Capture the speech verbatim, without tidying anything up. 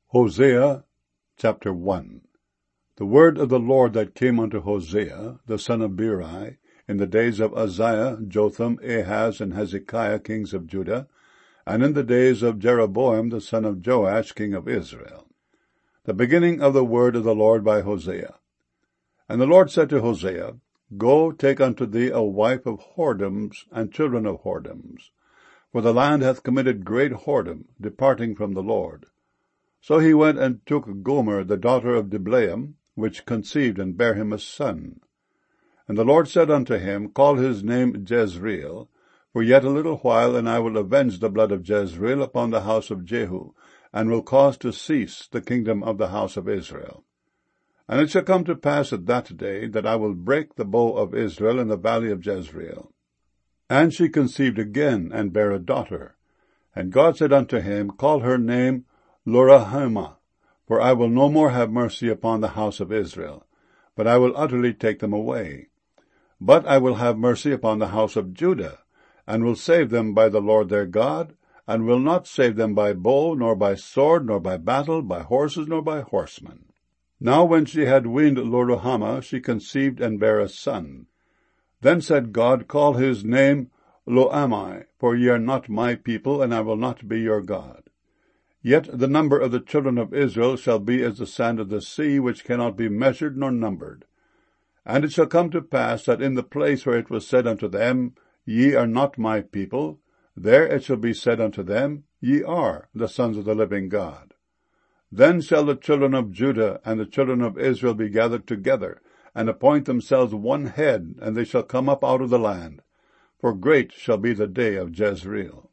Hosea chapter one. The word of the Lord that came unto Hosea, the son of Beeri, in the days of Uzziah, Jotham, Ahaz, and Hezekiah, kings of Judah, and in the days of Jeroboam, the son of Joash, king of Israel. The beginning of the word of the Lord by Hosea. And the Lord said to Hosea, Go, take unto thee a wife of whoredoms and children of whoredoms, for the land hath committed great whoredom, departing from the Lord. So he went and took Gomer, the daughter of Diblaim, which conceived and bare him a son. And the Lord said unto him, Call his name Jezreel, for yet a little while, and I will avenge the blood of Jezreel upon the house of Jehu, and will cause to cease the kingdom of the house of Israel. And it shall come to pass at that day, that I will break the bow of Israel in the valley of Jezreel. And she conceived again, and bare a daughter. And God said unto him, Call her name Loruhamah, for I will no more have mercy upon the house of Israel, but I will utterly take them away. But I will have mercy upon the house of Judah, and will save them by the Lord their God, and will not save them by bow, nor by sword, nor by battle, by horses, nor by horsemen. Now when she had weaned Loruhamah, she conceived and bare a son. Then said God, Call his name Lo-ammi, for ye are not my people, and I will not be your God. Yet the number of the children of Israel shall be as the sand of the sea, which cannot be measured nor numbered. And it shall come to pass that in the place where it was said unto them, Ye are not my people, there it shall be said unto them, Ye are the sons of the living God. Then shall the children of Judah and the children of Israel be gathered together, and appoint themselves one head, and they shall come up out of the land. For great shall be the day of Jezreel.